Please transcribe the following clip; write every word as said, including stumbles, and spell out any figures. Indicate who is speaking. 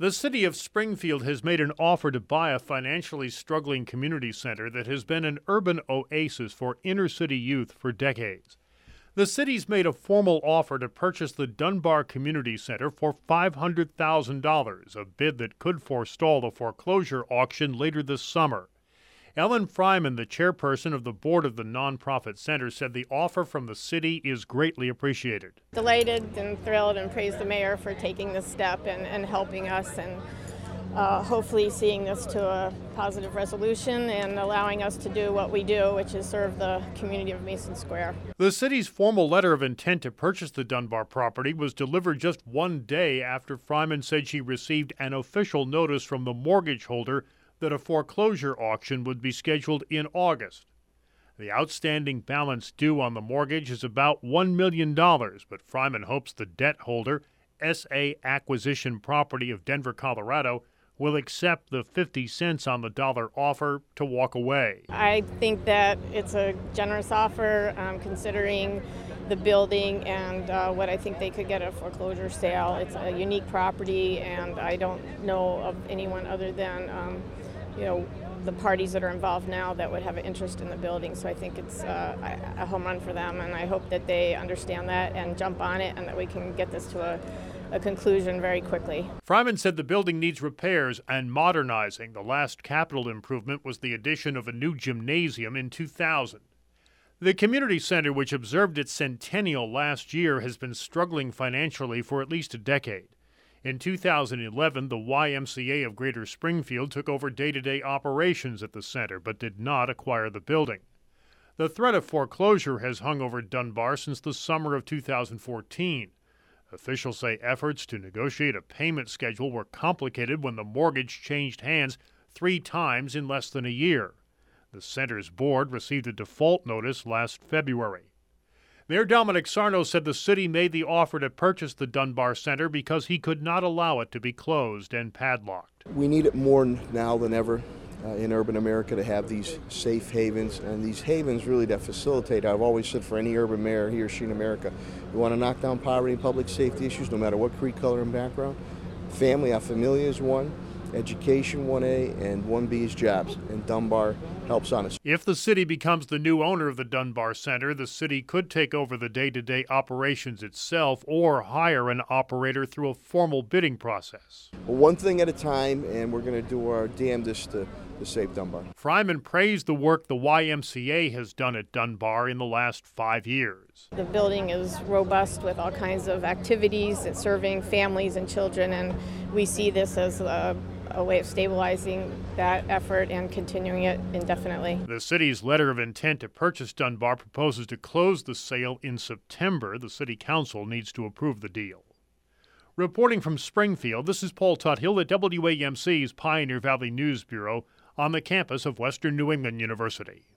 Speaker 1: The city of Springfield has made an offer to buy a financially struggling community center that has been an urban oasis for inner-city youth for decades. The city's made a formal offer to purchase the Dunbar Community Center for five hundred thousand dollars, a bid that could forestall the foreclosure auction later this summer. Ellen Fryman, the chairperson of the board of the nonprofit center, said the offer from the city is greatly appreciated.
Speaker 2: Delighted and thrilled, and praise the mayor for taking this step and, and helping us, and uh, hopefully seeing this to a positive resolution and allowing us to do what we do, which is serve the community of Mason Square.
Speaker 1: The city's formal letter of intent to purchase the Dunbar property was delivered just one day after Fryman said she received an official notice from the mortgage holder that a foreclosure auction would be scheduled in August. The outstanding balance due on the mortgage is about one million dollars, but Fryman hopes the debt holder, S A Acquisition Property of Denver, Colorado, will accept the fifty cents on the dollar offer to walk away.
Speaker 2: I think that it's a generous offer, um, considering the building and uh, what I think they could get at a foreclosure sale. It's a unique property, and I don't know of anyone other than um, you know, the parties that are involved now that would have an interest in the building. So I think it's uh, a home run for them, and I hope that they understand that and jump on it, and that we can get this to a, a conclusion very quickly.
Speaker 1: Fryman said the building needs repairs and modernizing. The last capital improvement was the addition of a new gymnasium in two thousand. The community center, which observed its centennial last year, has been struggling financially for at least a decade. In two thousand eleven, the Y M C A of Greater Springfield took over day-to-day operations at the center, but did not acquire the building. The threat of foreclosure has hung over Dunbar since the summer of two thousand fourteen. Officials say efforts to negotiate a payment schedule were complicated when the mortgage changed hands three times in less than a year. The center's board received a default notice last February. Mayor Dominic Sarno said the city made the offer to purchase the Dunbar Center because he could not allow it to be closed and padlocked.
Speaker 3: We need it more now than ever uh, in urban America to have these safe havens, and these havens really that facilitate. I've always said for any urban mayor, he or she in America, you want to knock down poverty and public safety issues, no matter what creed, color, and background. Family, our familia is one. Education, one A, and one B is jobs, and Dunbar helps on us.
Speaker 1: If the city becomes the new owner of the Dunbar Center, the city could take over the day-to-day operations itself or hire an operator through a formal bidding process.
Speaker 3: Well, one thing at a time, and we're going to do our damnedest to, to save Dunbar.
Speaker 1: Fryman praised the work the Y M C A has done at Dunbar in the last five years.
Speaker 2: The building is robust with all kinds of activities that's serving families and children, and we see this as a a way of stabilizing that effort and continuing it indefinitely.
Speaker 1: The city's letter of intent to purchase Dunbar proposes to close the sale in September. The city council needs to approve the deal. Reporting from Springfield, this is Paul Tuthill at W A M C's Pioneer Valley News Bureau on the campus of Western New England University.